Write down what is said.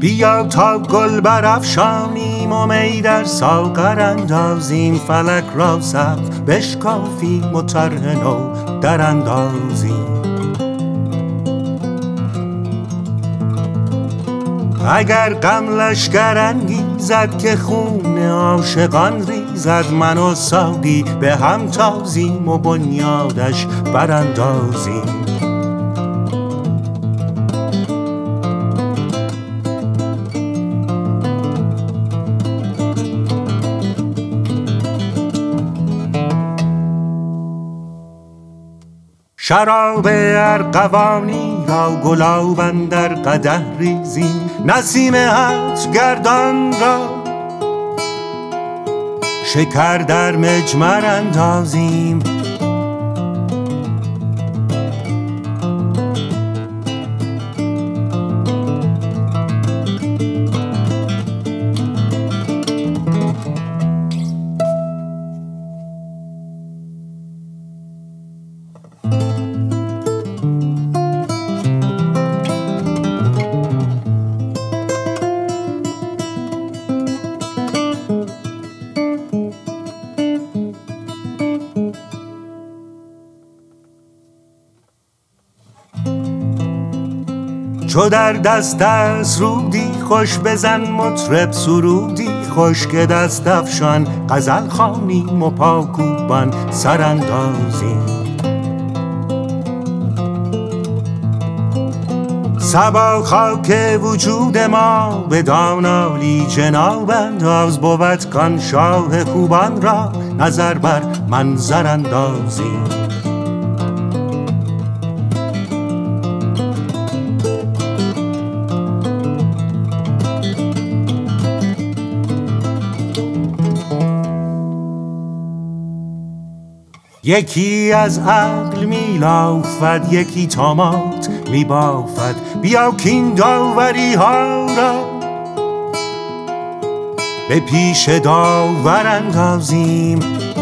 بیا تا گل برافشانیم و می در ساغر اندازیم، فلک را سقف بشکافیم و طرح نو در اندازیم. اگر غم لشکر انگیزد که خون عاشقان ریزد، من و ساقی به هم تازیم و بنیادش براندازیم. شراب ارغوانی را گلاب اندر قدح ریزیم، نسیم عطر گردان را شکر در مجمر اندازیم. چو در دست است رودی خوش، بزن مطرب سرودی خوش، که دست افشان غزل خوانیم و پاکوبان سراندازیم. صبا خاک وجود ما به دانالی جناب انداز، بود کان شاه خوبان را نظر بر منظر اندازیم. یکی از عقل می لافد، یکی طامات می بافد، بیا کین داوری ها را به پیش داور اندازیم.